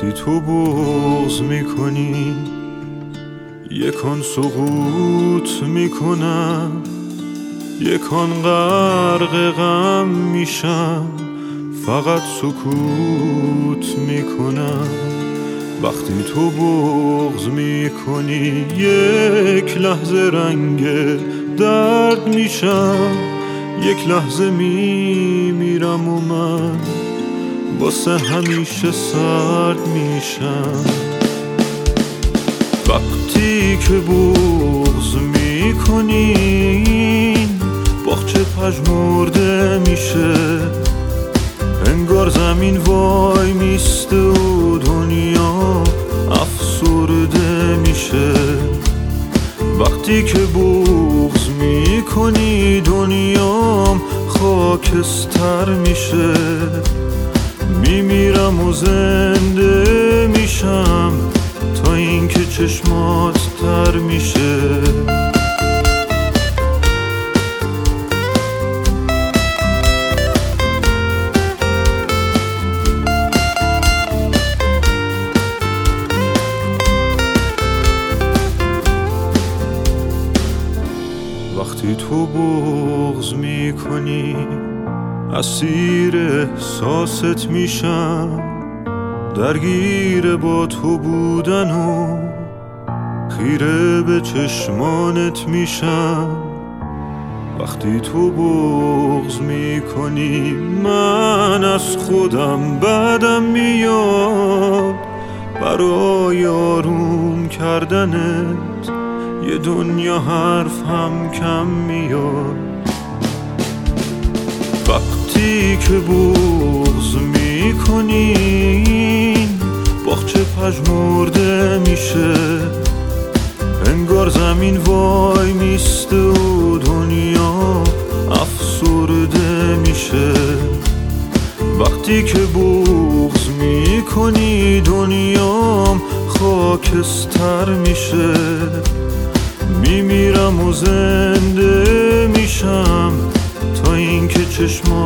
وقتی تو بغض میکنی یکان سقوط میکنم، یکان غرق غم میشم، فقط سکوت میکنم. وقتی تو بغض میکنی یک لحظه رنگ درد میشم، یک لحظه میمیرم و من واسه همیشه سرد میشم. وقتی که بغض میکنی باغچه پژمرده میشه، انگار زمین وای میسته و دنیا افسرده میشه. وقتی که بغض میکنی دنیام خاکستر میشه، میمیرم و زنده میشم تا اینکه چشمات تر میشه. وقتی تو بغض میکنی اسیر احساست میشم، درگیر با تو بودن و خیره به چشمانت میشم. وقتی تو بغض میکنی من از خودم بدم میاد، برای آروم کردنت یه دنیا حرف هم کم میاد. وقتی که بغض میکنی باغچه پژمرده میشه، انگار زمین وای میسته و دنیا افسرده میشه. وقتی که بغض میکنی دنیام خاکستر میشه، میمیرم و زنده میشم تا اینکه چشمات